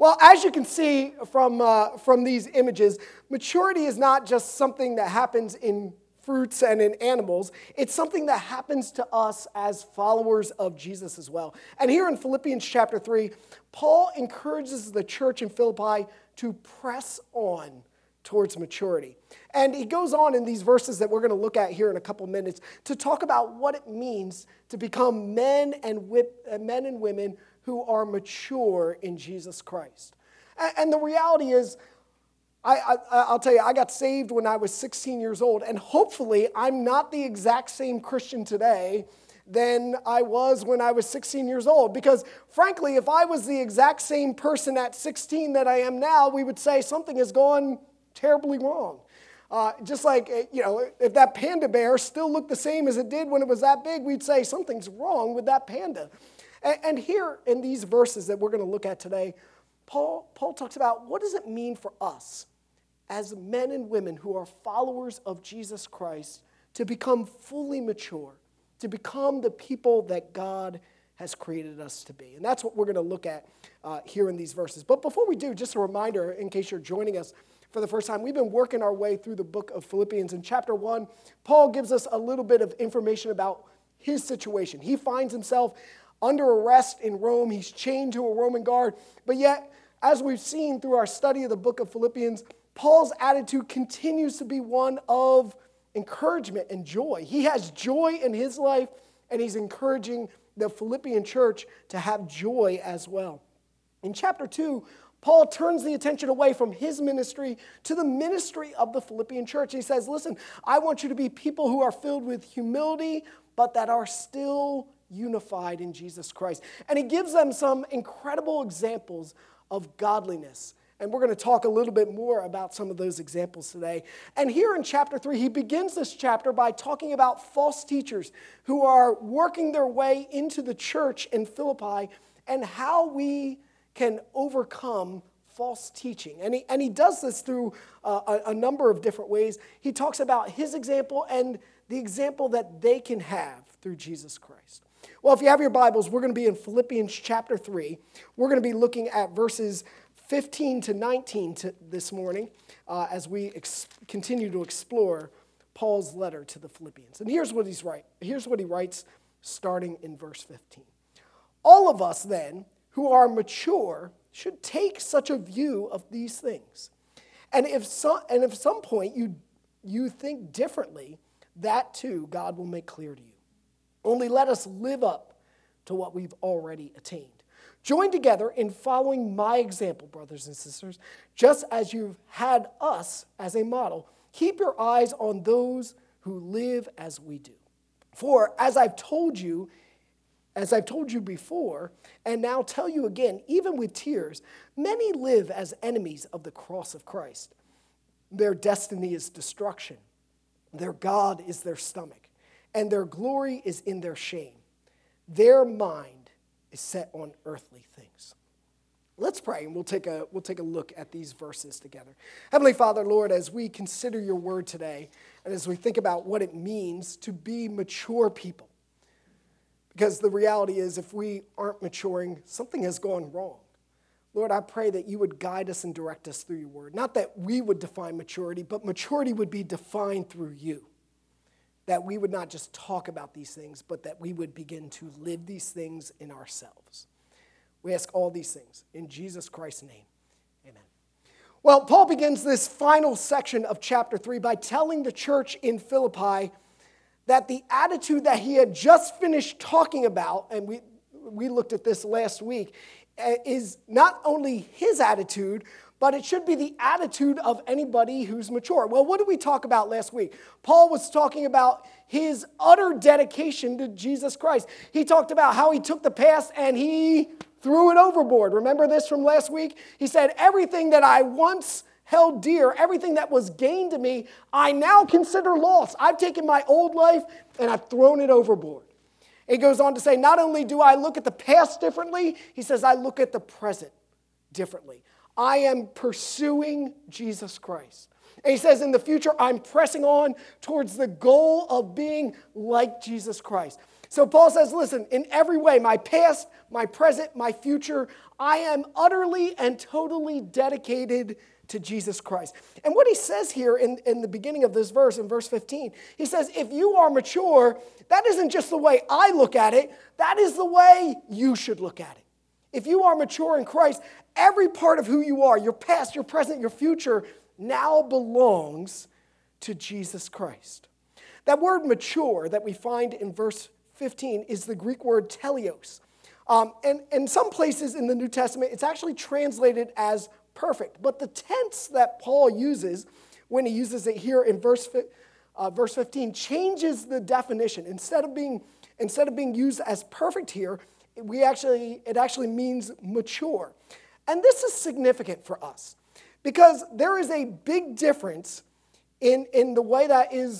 Well, as you can see from these images, maturity is not just something that happens in fruits and in animals. It's something that happens to us as followers of Jesus as well. And here in Philippians chapter 3, Paul encourages the church in Philippi to press on towards maturity. And he goes on in these verses that we're going to look at here in a couple minutes to talk about what it means to become men and women who are mature in Jesus Christ. And the reality is, I'll tell you, I got saved when I was 16 years old, and hopefully I'm not the exact same Christian today than I was when I was 16 years old. Because frankly, if I was the exact same person at 16 that I am now, we would say something has gone terribly wrong. Just like, if that panda bear still looked the same as it did when it was that big, we'd say something's wrong with that panda. And here in these verses that we're going to look at today, Paul talks about what does it mean for us as men and women who are followers of Jesus Christ to become fully mature, to become the people that God has created us to be. And that's what we're going to look at here in these verses. But before we do, just a reminder, in case you're joining us for the first time, we've been working our way through the book of Philippians. In chapter 1, Paul gives us a little bit of information about his situation. He finds himself under arrest in Rome. He's chained to a Roman guard. But yet, as we've seen through our study of the book of Philippians, Paul's attitude continues to be one of encouragement and joy. He has joy in his life, and he's encouraging the Philippian church to have joy as well. In chapter 2, Paul turns the attention away from his ministry to the ministry of the Philippian church. He says, listen, I want you to be people who are filled with humility, but that are still unified in Jesus Christ. And he gives them some incredible examples of godliness. And we're going to talk a little bit more about some of those examples today. And here in chapter 3, he begins this chapter by talking about false teachers who are working their way into the church in Philippi and how we can overcome false teaching. And he does this through a number of different ways. He talks about his example and the example that they can have through Jesus Christ. Well, if you have your Bibles, we're going to be in Philippians chapter 3. We're going to be looking at verses 15 to 19 this morning as we continue to explore Paul's letter to the Philippians. And here's what he writes starting in verse 15. All of us then who are mature should take such a view of these things. And if some point you think differently, that too God will make clear to you. Only let us live up to what we've already attained. Join together in following my example, brothers and sisters, just as you've had us as a model. Keep your eyes on those who live as we do. For as I've told you before, and now tell you again, even with tears, many live as enemies of the cross of Christ. Their destiny is destruction. Their God is their stomach, and their glory is in their shame. Their mind is set on earthly things. Let's pray, and we'll take a look at these verses together. Heavenly Father, Lord, as we consider your word today, and as we think about what it means to be mature people, because the reality is if we aren't maturing, something has gone wrong. Lord, I pray that you would guide us and direct us through your word. Not that we would define maturity, but maturity would be defined through you. That we would not just talk about these things, but that we would begin to live these things in ourselves. We ask all these things in Jesus Christ's name. Amen. Well, Paul begins this final section of chapter 3 by telling the church in Philippi that the attitude that he had just finished talking about, and we looked at this last week, is not only his attitude, but it should be the attitude of anybody who's mature. Well, what did we talk about last week? Paul was talking about his utter dedication to Jesus Christ. He talked about how he took the past and he threw it overboard. Remember this from last week? He said, everything that I once held dear, everything that was gained to me, I now consider lost. I've taken my old life and I've thrown it overboard. He goes on to say, not only do I look at the past differently, he says, I look at the present differently. I am pursuing Jesus Christ. And he says, in the future, I'm pressing on towards the goal of being like Jesus Christ. So Paul says, listen, in every way, my past, my present, my future, I am utterly and totally dedicated to Jesus Christ. And what he says here in the beginning of this verse, in verse 15, he says, if you are mature, that isn't just the way I look at it, that is the way you should look at it. If you are mature in Christ, every part of who you are, your past, your present, your future, now belongs to Jesus Christ. That word mature that we find in verse 15 is the Greek word teleos. And in some places in the New Testament, it's actually translated as perfect. But the tense that Paul uses, when he uses it here in verse 15, changes the definition. Instead of being used as perfect here, it actually means mature. And this is significant for us because there is a big difference in the way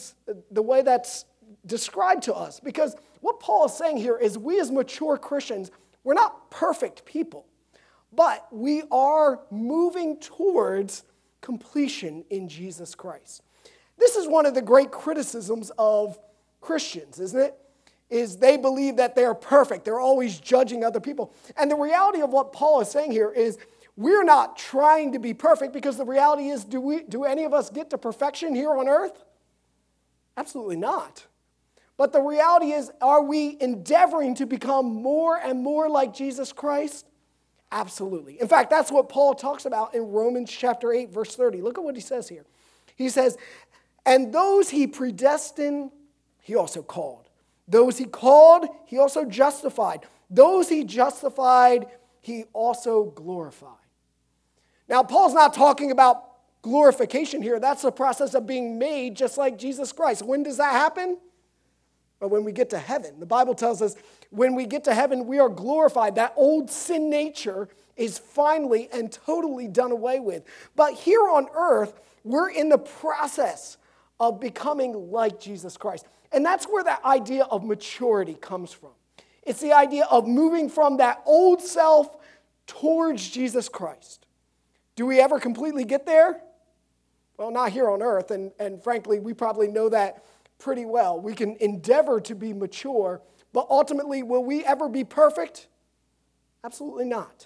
that's described to us. Because what Paul is saying here is we as mature Christians, we're not perfect people, but we are moving towards completion in Jesus Christ. This is one of the great criticisms of Christians, isn't it? Is they believe that they're perfect. They're always judging other people. And the reality of what Paul is saying here is we're not trying to be perfect because the reality is, do any of us get to perfection here on earth? Absolutely not. But the reality is, are we endeavoring to become more and more like Jesus Christ? Absolutely. In fact, that's what Paul talks about in Romans chapter 8, verse 30. Look at what he says here. He says, and those he predestined, he also called. Those he called, he also justified. Those he justified, he also glorified. Now, Paul's not talking about glorification here. That's the process of being made just like Jesus Christ. When does that happen? But when we get to heaven. The Bible tells us when we get to heaven, we are glorified. That old sin nature is finally and totally done away with. But here on earth, we're in the process of becoming like Jesus Christ. And that's where that idea of maturity comes from. It's the idea of moving from that old self towards Jesus Christ. Do we ever completely get there? Well, not here on earth. And frankly, we probably know that pretty well. We can endeavor to be mature, but ultimately, will we ever be perfect? Absolutely not.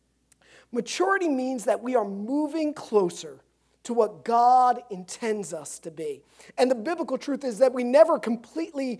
Maturity means that we are moving closer to what God intends us to be. And the biblical truth is that we never completely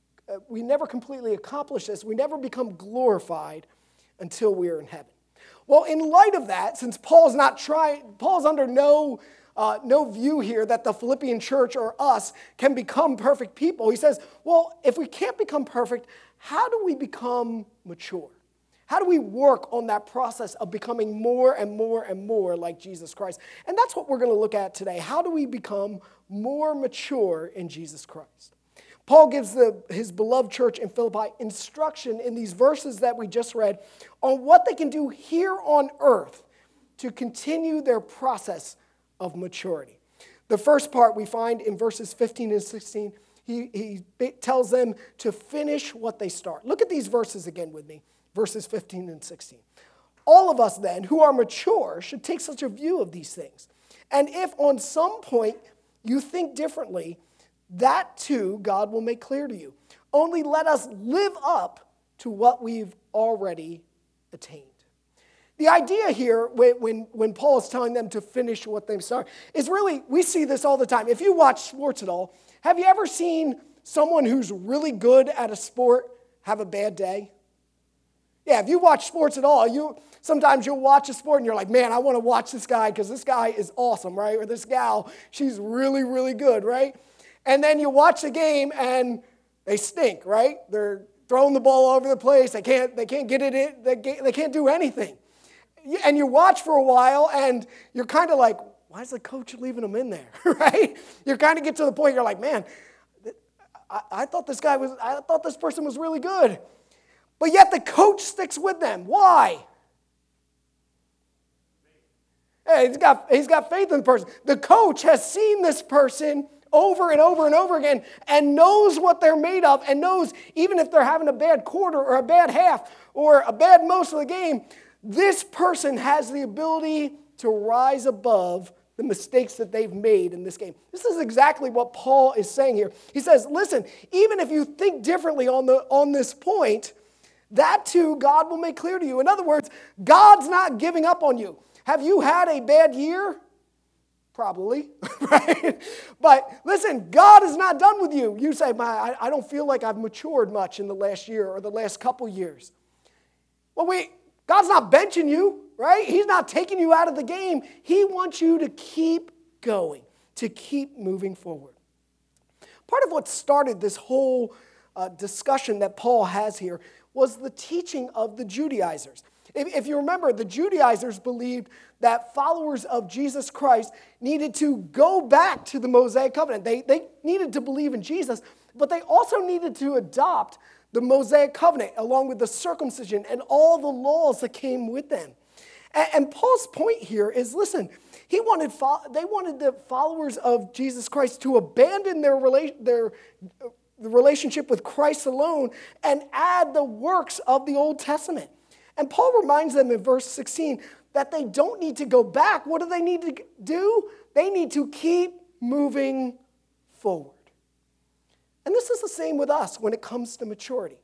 accomplish this. We never become glorified until we are in heaven. Well, in light of that, since Paul's under no view here that the Philippian church or us can become perfect people. He says, well, if we can't become perfect, how do we become mature? How do we work on that process of becoming more and more and more like Jesus Christ? And that's what we're going to look at today. How do we become more mature in Jesus Christ? Paul gives his beloved church in Philippi instruction in these verses that we just read on what they can do here on earth to continue their process of maturity. The first part we find in verses 15 and 16, he tells them to finish what they start. Look at these verses again with me, verses 15 and 16. All of us then who are mature should take such a view of these things. And if on some point you think differently, that too God will make clear to you. Only let us live up to what we've already attained. The idea here, when Paul is telling them to finish what they've started, is really, we see this all the time. If you watch sports at all, have you ever seen someone who's really good at a sport have a bad day? Yeah, if you watch sports at all, sometimes you'll watch a sport and you're like, man, I want to watch this guy because this guy is awesome, right? Or this gal, she's really, really good, right? And then you watch the game and they stink, right? They're throwing the ball all over the place. They can't get it in. They can't do anything. And you watch for a while and you're kind of like, why is the coach leaving them in there, right? You kind of get to the point you're like, man, I thought this person was really good. But yet the coach sticks with them. Why? Hey, he's got faith in the person. The coach has seen this person over and over and over again and knows what they're made of and knows even if they're having a bad quarter or a bad half or a bad most of the game, this person has the ability to rise above the mistakes that they've made in this game. This is exactly what Paul is saying here. He says, listen, even if you think differently on this point, that too God will make clear to you. In other words, God's not giving up on you. Have you had a bad year? Probably, right? But listen, God is not done with you. You say, I don't feel like I've matured much in the last year or the last couple years. Well, God's not benching you, right? He's not taking you out of the game. He wants you to keep going, to keep moving forward. Part of what started this whole discussion that Paul has here was the teaching of the Judaizers. If you remember, the Judaizers believed that followers of Jesus Christ needed to go back to the Mosaic covenant. They needed to believe in Jesus, but they also needed to adopt the Mosaic covenant along with the circumcision and all the laws that came with them. And Paul's point here is, listen, they wanted the followers of Jesus Christ to abandon their relationship with Christ alone and add the works of the Old Testament. And Paul reminds them in verse 16 that they don't need to go back. What do they need to do? They need to keep moving forward. And this is the same with us when it comes to maturity.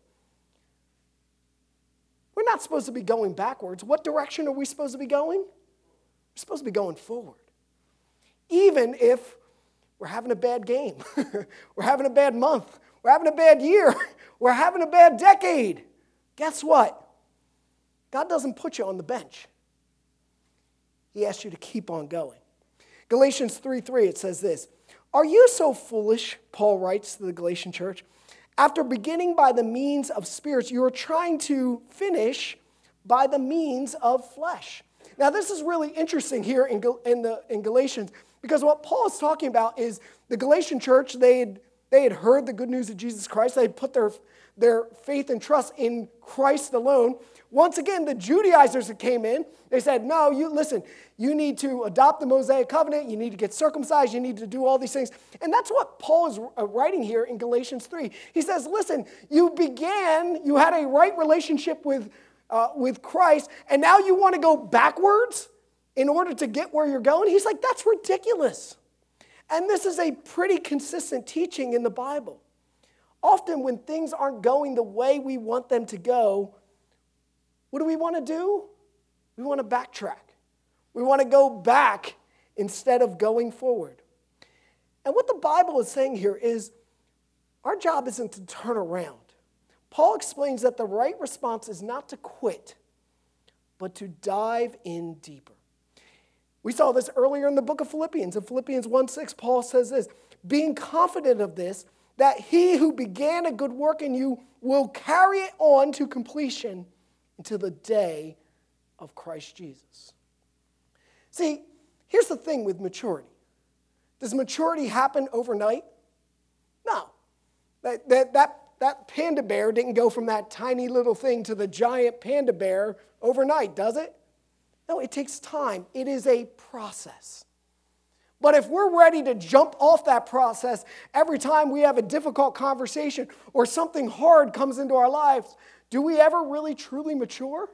We're not supposed to be going backwards. What direction are we supposed to be going? We're supposed to be going forward. Even if we're having a bad game, we're having a bad month, we're having a bad year, we're having a bad decade. Guess what? God doesn't put you on the bench. He asks you to keep on going. Galatians 3:3, it says this, "Are you so foolish," Paul writes to the Galatian church, "after beginning by the means of spirits, you are trying to finish by the means of flesh." Now, this is really interesting here in Galatians, because what Paul is talking about is the Galatian church, they had heard the good news of Jesus Christ. They had put their faith and trust in Christ alone. Once again, the Judaizers that came in, they said, no, you need to adopt the Mosaic covenant, you need to get circumcised, you need to do all these things. And that's what Paul is writing here in Galatians 3. He says, listen, you had a right relationship with Christ, and now you want to go backwards in order to get where you're going? He's like, that's ridiculous. And this is a pretty consistent teaching in the Bible. Often when things aren't going the way we want them to go, what do we want to do? We want to backtrack. We want to go back instead of going forward. And what the Bible is saying here is our job isn't to turn around. Paul explains that the right response is not to quit, but to dive in deeper. We saw this earlier in the book of Philippians. In Philippians 1:6, Paul says this, "Being confident of this, that he who began a good work in you will carry it on to completion until the day of Christ Jesus." See, here's the thing with maturity. Does maturity happen overnight? No. That panda bear didn't go from that tiny little thing to the giant panda bear overnight, does it? No, it takes time. It is a process. But if we're ready to jump off that process every time we have a difficult conversation or something hard comes into our lives, do we ever really truly mature?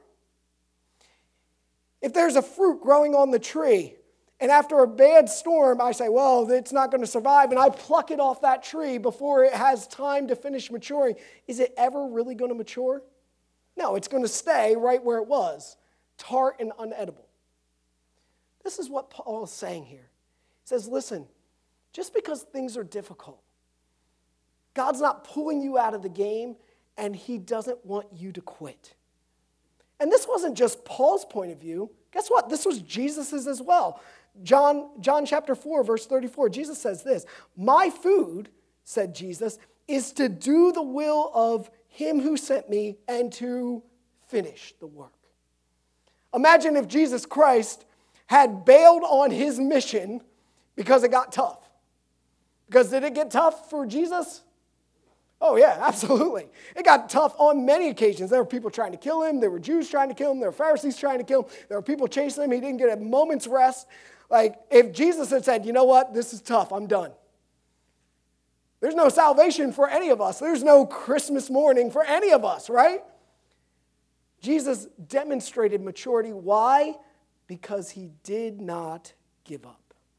If there's a fruit growing on the tree, and after a bad storm, I say, well, it's not going to survive, and I pluck it off that tree before it has time to finish maturing, is it ever really going to mature? No, it's going to stay right where it was, tart and unedible. This is what Paul is saying here. He says, listen, just because things are difficult, God's not pulling you out of the game, and he doesn't want you to quit. And this wasn't just Paul's point of view. Guess what? This was Jesus's as well. John chapter 4, verse 34, Jesus says this, "My food," said Jesus, "is to do the will of him who sent me and to finish the work." Imagine if Jesus Christ had bailed on his mission because it got tough. Because did it get tough for Jesus? Oh yeah, absolutely. It got tough on many occasions. There were people trying to kill him. There were Jews trying to kill him. There were Pharisees trying to kill him. There were people chasing him. He didn't get a moment's rest. Like if Jesus had said, you know what, this is tough, I'm done. There's no salvation for any of us. There's no Christmas morning for any of us, right? Jesus demonstrated maturity. Why? Because he did not give up.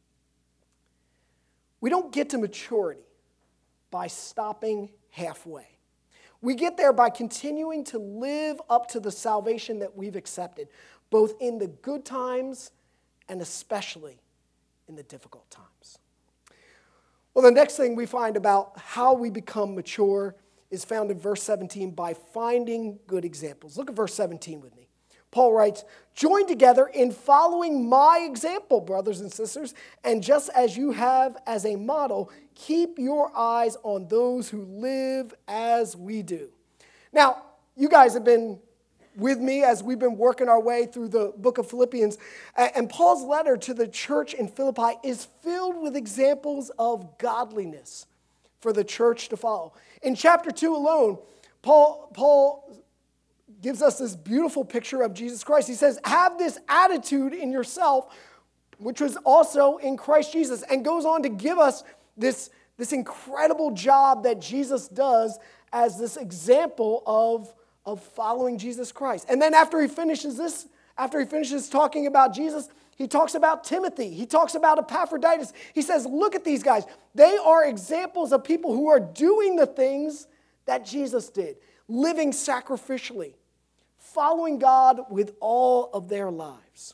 We don't get to maturity by stopping halfway. We get there by continuing to live up to the salvation that we've accepted, both in the good times and especially in the difficult times. Well, the next thing we find about how we become mature is found in verse 17, by finding good examples. Look at verse 17 with me. Paul writes, "Join together in following my example, brothers and sisters, and just as you have as a model, keep your eyes on those who live as we do." Now, you guys have been with me as we've been working our way through the book of Philippians, and Paul's letter to the church in Philippi is filled with examples of godliness for the church to follow. In chapter 2 alone, Paul gives us this beautiful picture of Jesus Christ. He says, have this attitude in yourself, which was also in Christ Jesus, and goes on to give us this incredible job that Jesus does as this example of following Jesus Christ. And then after he finishes talking about Jesus, he talks about Timothy. He talks about Epaphroditus. He says, look at these guys. They are examples of people who are doing the things that Jesus did, living sacrificially, following God with all of their lives.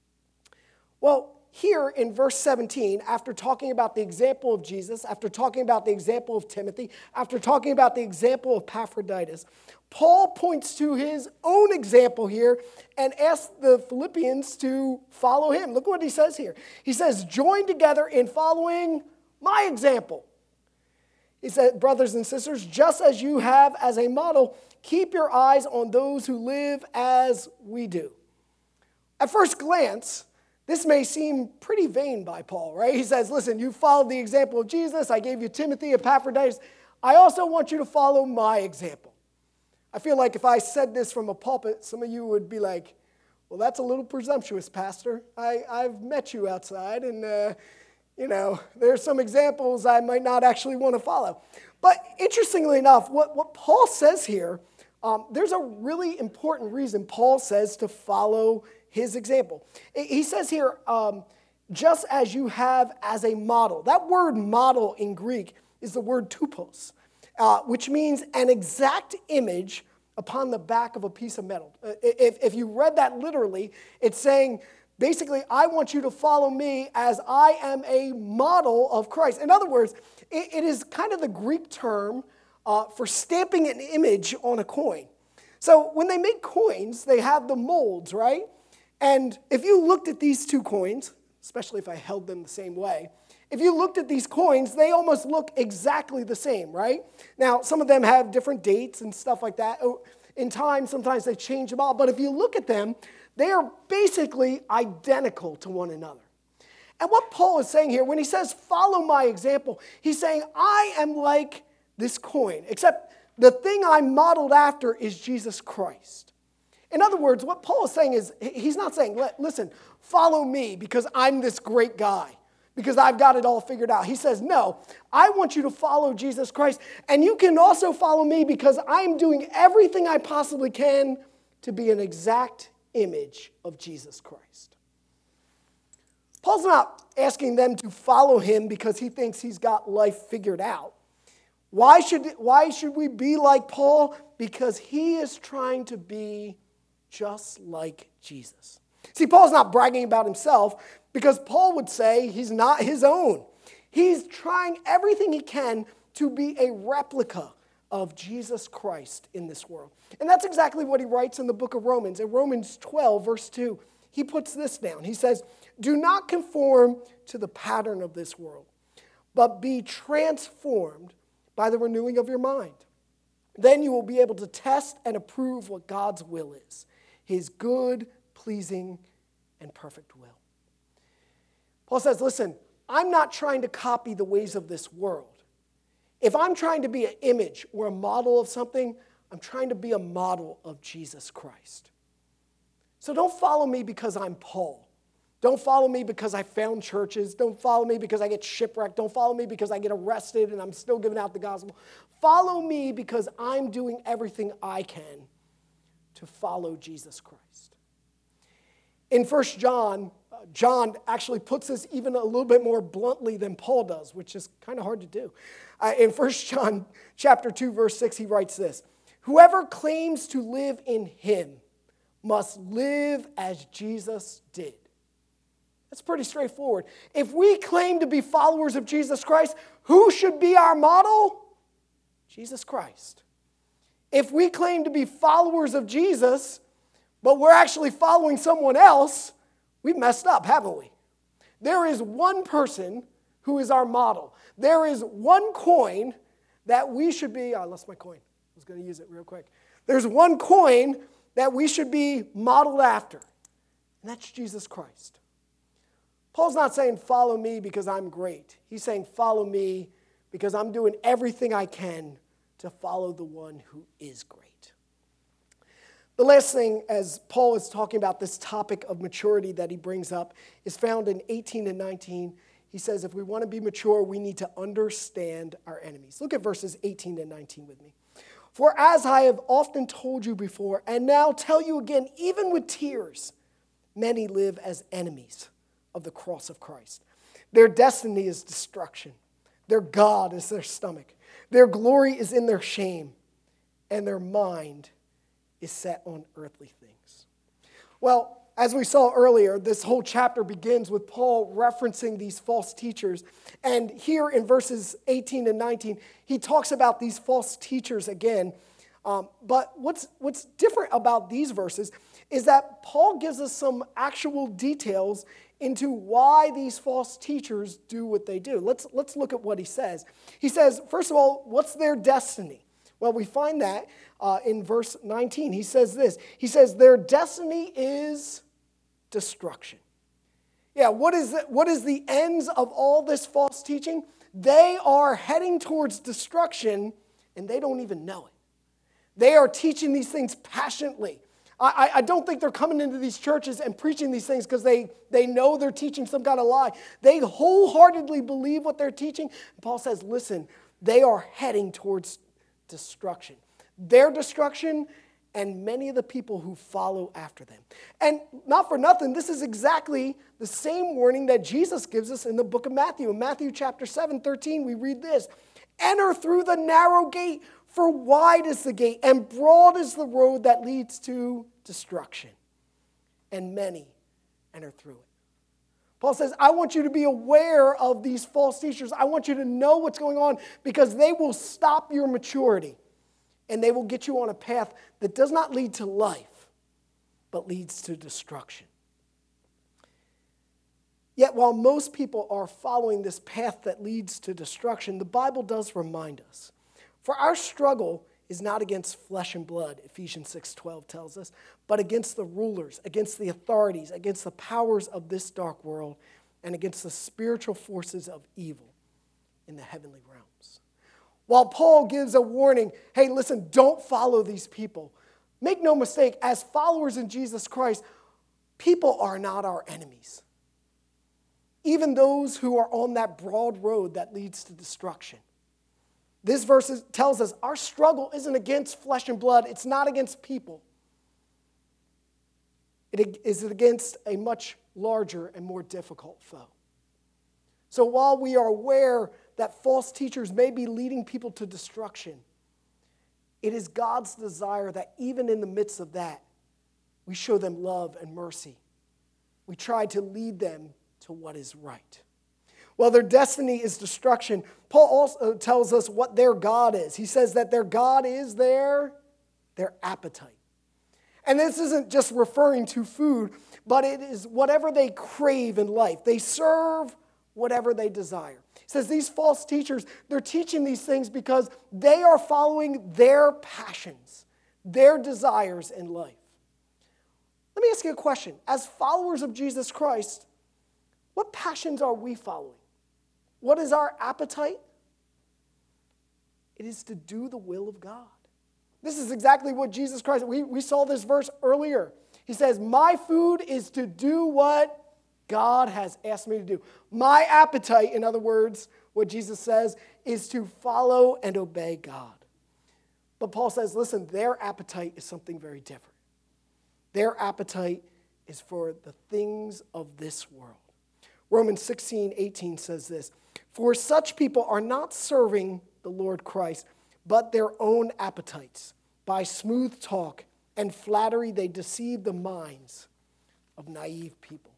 Well, here in verse 17, after talking about the example of Jesus, after talking about the example of Timothy, after talking about the example of Epaphroditus, Paul points to his own example here and asks the Philippians to follow him. Look what he says here. He says, join together in following my example. He said, brothers and sisters, just as you have as a model, keep your eyes on those who live as we do. At first glance, this may seem pretty vain by Paul, right? He says, listen, you followed the example of Jesus. I gave you Timothy, Epaphroditus. I also want you to follow my example. I feel like if I said this from a pulpit, some of you would be like, well, that's a little presumptuous, Pastor. I've met you outside, and, there's some examples I might not actually want to follow. But interestingly enough, what Paul says here, there's a really important reason Paul says to follow his example. He says here, just as you have as a model. That word model in Greek is the word tupos, which means an exact image upon the back of a piece of metal. If you read that literally, it's saying, basically, I want you to follow me as I am a model of Christ. In other words, it is kind of the Greek term for stamping an image on a coin. So when they make coins, they have the molds, right? And if you looked at these two coins, especially if I held them the same way, if you looked at these coins, they almost look exactly the same, right? Now, some of them have different dates and stuff like that. In time, sometimes they change them all. But if you look at them, they are basically identical to one another. And what Paul is saying here, when he says, follow my example, he's saying, I am like this coin, except the thing I'm modeled after is Jesus Christ. In other words, what Paul is saying is, he's not saying, listen, follow me because I'm this great guy, because I've got it all figured out. He says, no, I want you to follow Jesus Christ, and you can also follow me because I'm doing everything I possibly can to be an exact image of Jesus Christ. Paul's not asking them to follow him because he thinks he's got life figured out. Why should we be like Paul? Because he is trying to be just like Jesus. See, Paul's not bragging about himself because Paul would say he's not his own. He's trying everything he can to be a replica of Jesus Christ in this world. And that's exactly what he writes in the book of Romans. In Romans 12, verse 2, he puts this down. He says, do not conform to the pattern of this world, but be transformed by the renewing of your mind. Then you will be able to test and approve what God's will is, his good, pleasing, and perfect will. Paul says, listen, I'm not trying to copy the ways of this world. If I'm trying to be an image or a model of something, I'm trying to be a model of Jesus Christ. So don't follow me because I'm Paul. Don't follow me because I found churches. Don't follow me because I get shipwrecked. Don't follow me because I get arrested and I'm still giving out the gospel. Follow me because I'm doing everything I can to follow Jesus Christ. In 1 John, John actually puts this even a little bit more bluntly than Paul does, which is kind of hard to do. In 1 John chapter 2, verse 6, he writes this: "Whoever claims to live in him must live as Jesus did." That's pretty straightforward. If we claim to be followers of Jesus Christ, who should be our model? Jesus Christ. If we claim to be followers of Jesus, but we're actually following someone else, we've messed up, haven't we? There is one person who is our model. There is one coin that we should be, I lost my coin. I was going to use it real quick. There's one coin that we should be modeled after, and that's Jesus Christ. Paul's not saying follow me because I'm great. He's saying follow me because I'm doing everything I can to follow the one who is great. The last thing, as Paul is talking about this topic of maturity that he brings up, is found in 18 and 19. He says if we want to be mature, we need to understand our enemies. Look at verses 18 and 19 with me. "For as I have often told you before, and now tell you again, even with tears, many live as enemies of the cross of Christ. Their destiny is destruction. Their God is their stomach. Their glory is in their shame, and their mind is set on earthly things." Well, as we saw earlier, this whole chapter begins with Paul referencing these false teachers. And here in verses 18 and 19, he talks about these false teachers again. But what's different about these verses is that Paul gives us some actual details into why these false teachers do what they do. Let's look at what he says. He says, first of all, what's their destiny? Well, we find that in verse 19. He says this. He says, their destiny is destruction. Yeah, what is the ends of all this false teaching? They are heading towards destruction, and they don't even know it. They are teaching these things passionately. I don't think they're coming into these churches and preaching these things because they know they're teaching some kind of lie. They wholeheartedly believe what they're teaching. And Paul says, listen, they are heading towards destruction. Their destruction and many of the people who follow after them. And not for nothing, this is exactly the same warning that Jesus gives us in the book of Matthew. In Matthew chapter 7:13, we read this: "Enter through the narrow gate, for wide is the gate, and broad is the road that leads to destruction, and many enter through it." Paul says, I want you to be aware of these false teachers. I want you to know what's going on because they will stop your maturity, and they will get you on a path that does not lead to life, but leads to destruction. Yet while most people are following this path that leads to destruction, the Bible does remind us, for our struggle is not against flesh and blood, Ephesians 6:12 tells us, but against the rulers, against the authorities, against the powers of this dark world, and against the spiritual forces of evil in the heavenly realms. While Paul gives a warning, hey, listen, don't follow these people. Make no mistake, as followers in Jesus Christ, people are not our enemies. Even those who are on that broad road that leads to destruction. This verse tells us our struggle isn't against flesh and blood. It's not against people. It is against a much larger and more difficult foe. So while we are aware that false teachers may be leading people to destruction, it is God's desire that even in the midst of that, we show them love and mercy. We try to lead them to what is right. Well, their destiny is destruction. Paul also tells us what their God is. He says that their God is their appetite. And this isn't just referring to food, but it is whatever they crave in life. They serve whatever they desire. He says these false teachers, they're teaching these things because they are following their passions, their desires in life. Let me ask you a question. As followers of Jesus Christ, what passions are we following? What is our appetite? It is to do the will of God. This is exactly what Jesus Christ, we saw this verse earlier. He says, my food is to do what God has asked me to do. My appetite, in other words, what Jesus says, is to follow and obey God. But Paul says, listen, their appetite is something very different. Their appetite is for the things of this world. Romans 16:18 says this, "For such people are not serving the Lord Christ, but their own appetites. By smooth talk and flattery they deceive the minds of naive people."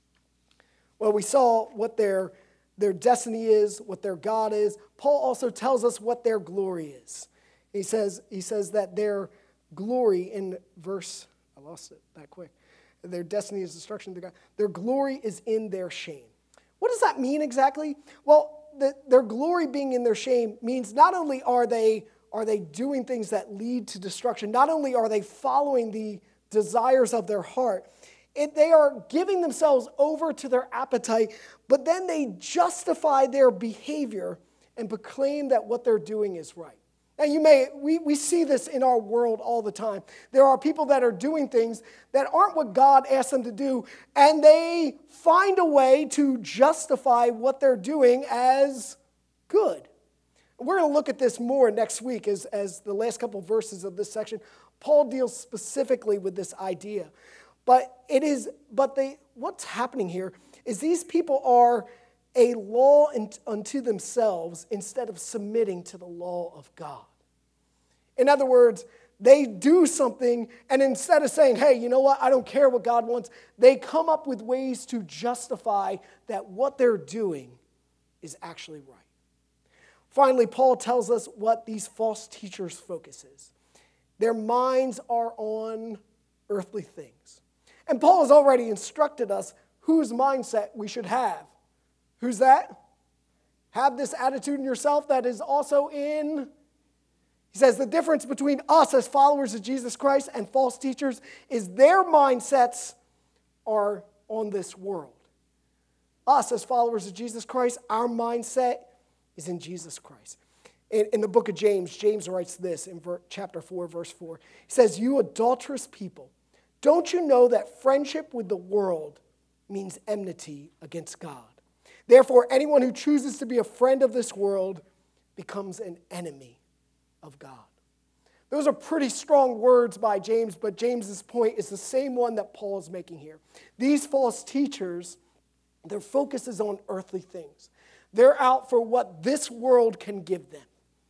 Well, we saw what their destiny is, what their God is. Paul also tells us what their glory is. He says that their glory in verse, I lost it that quick. Their destiny is destruction. Their glory is in their shame. What does that mean exactly? Well, their glory being in their shame means not only are they doing things that lead to destruction, not only are they following the desires of their heart, they are giving themselves over to their appetite, but then they justify their behavior and proclaim that what they're doing is right. Now we see this in our world all the time. There are people that are doing things that aren't what God asked them to do, and they find a way to justify what they're doing as good. We're going to look at this more next week as the last couple of verses of this section. Paul deals specifically with this idea. But what's happening here is these people are a law unto themselves instead of submitting to the law of God. In other words, they do something, and instead of saying, hey, you know what, I don't care what God wants, they come up with ways to justify that what they're doing is actually right. Finally, Paul tells us what these false teachers' focus is. Their minds are on earthly things. And Paul has already instructed us whose mindset we should have. Who's that? Have this attitude in yourself that is also in... He says the difference between us as followers of Jesus Christ and false teachers is their mindsets are on this world. Us as followers of Jesus Christ, our mindset is in Jesus Christ. In the book of James, James writes this in chapter 4, verse 4. He says, "You adulterous people, don't you know that friendship with the world means enmity against God? Therefore, anyone who chooses to be a friend of this world becomes an enemy of God." Those are pretty strong words by James, but James's point is the same one that Paul is making here. These false teachers, their focus is on earthly things. They're out for what this world can give them.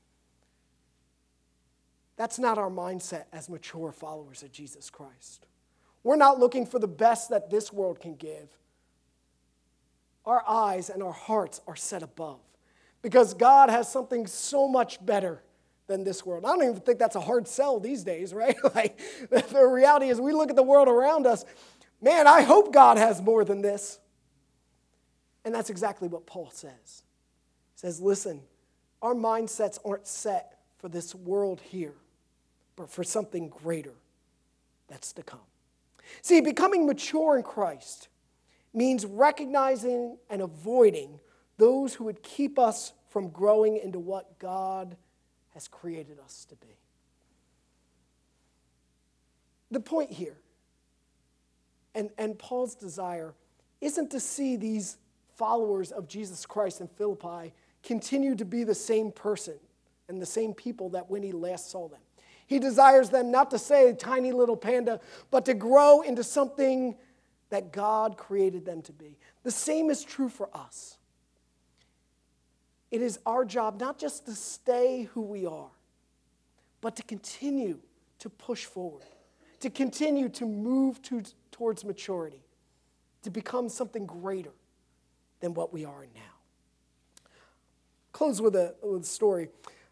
That's not our mindset as mature followers of Jesus Christ. We're not looking for the best that this world can give. Our eyes and our hearts are set above because God has something so much better than this world. I don't even think that's a hard sell these days, right? Like, the reality is we look at the world around us, man, I hope God has more than this. And that's exactly what Paul says. He says, listen, our mindsets aren't set for this world here, but for something greater that's to come. See, becoming mature in Christ means recognizing and avoiding those who would keep us from growing into what God has created us to be. The point here, and Paul's desire, isn't to see these followers of Jesus Christ in Philippi continue to be the same person and the same people that when he last saw them. He desires them not to say tiny little panda, but to grow into something that God created them to be. The same is true for us. It is our job not just to stay who we are, but to continue to push forward, to continue to move towards maturity, to become something greater than what we are now. Close with a story.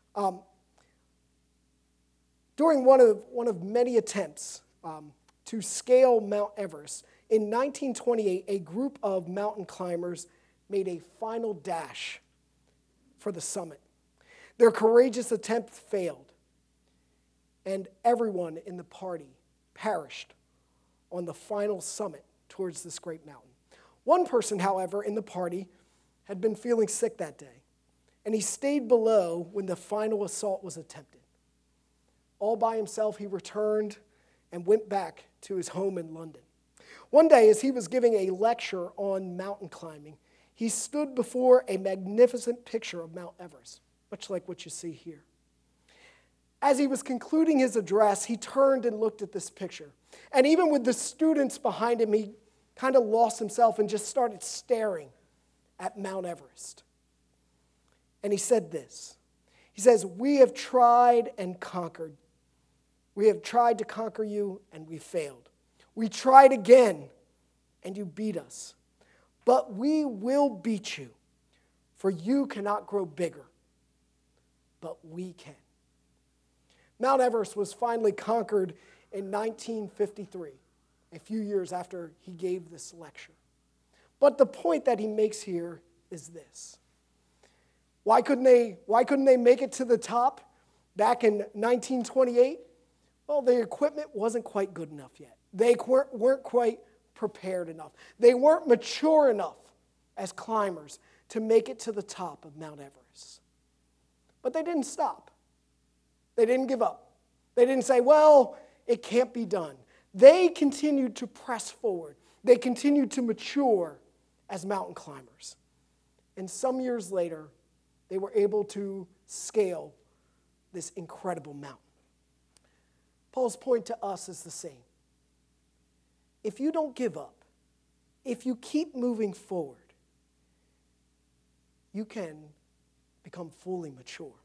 During one of many attempts to scale Mount Everest, in 1928, a group of mountain climbers made a final dash for the summit. Their courageous attempt failed, and everyone in the party perished on the final summit towards this great mountain. One person, however, in the party had been feeling sick that day, and he stayed below when the final assault was attempted. All by himself, he returned and went back to his home in London. One day, as he was giving a lecture on mountain climbing, he stood before a magnificent picture of Mount Everest, much like what you see here. as he was concluding his address, he turned and looked at this picture. And even with the students behind him, he kind of lost himself and just started staring at Mount Everest. And he said this. He says, "We have tried and conquered. We have tried to conquer you, and we failed. We tried again, and you beat us. But we will beat you, for you cannot grow bigger, but we can." Mount Everest was finally conquered in 1953, a few years after he gave this lecture. But the point that he makes here is this. Why couldn't they make it to the top back in 1928? Well, the equipment wasn't quite good enough yet. They weren't quite prepared enough. They weren't mature enough as climbers to make it to the top of Mount Everest. But they didn't stop. They didn't give up. They didn't say, well, it can't be done. They continued to press forward. They continued to mature as mountain climbers. And some years later, they were able to scale this incredible mountain. Paul's point to us is the same. If you don't give up, if you keep moving forward, you can become fully mature.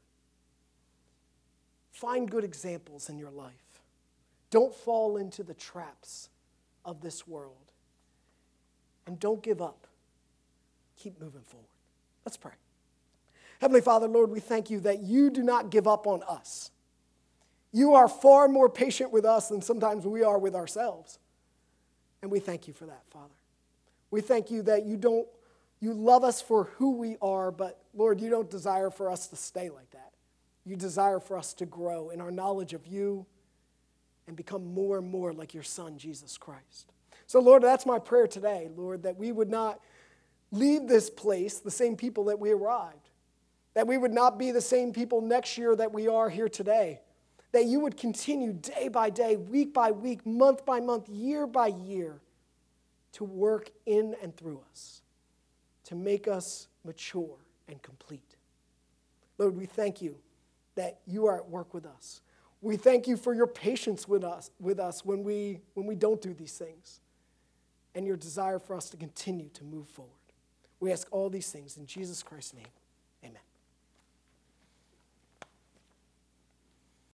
Find good examples in your life. Don't fall into the traps of this world. And don't give up. Keep moving forward. Let's pray. Heavenly Father, Lord, we thank you that you do not give up on us. You are far more patient with us than sometimes we are with ourselves. And we thank you for that, Father. We thank you that you love us for who we are, but Lord, you don't desire for us to stay like that. You desire for us to grow in our knowledge of you and become more and more like your Son, Jesus Christ. So, Lord, that's my prayer today, Lord, that we would not leave this place the same people that we arrived, that we would not be the same people next year that we are here today, that you would continue day by day, week by week, month by month, year by year to work in and through us, to make us mature and complete. Lord, we thank you that you are at work with us. We thank you for your patience with us when we don't do these things, and your desire for us to continue to move forward. We ask all these things in Jesus Christ's name.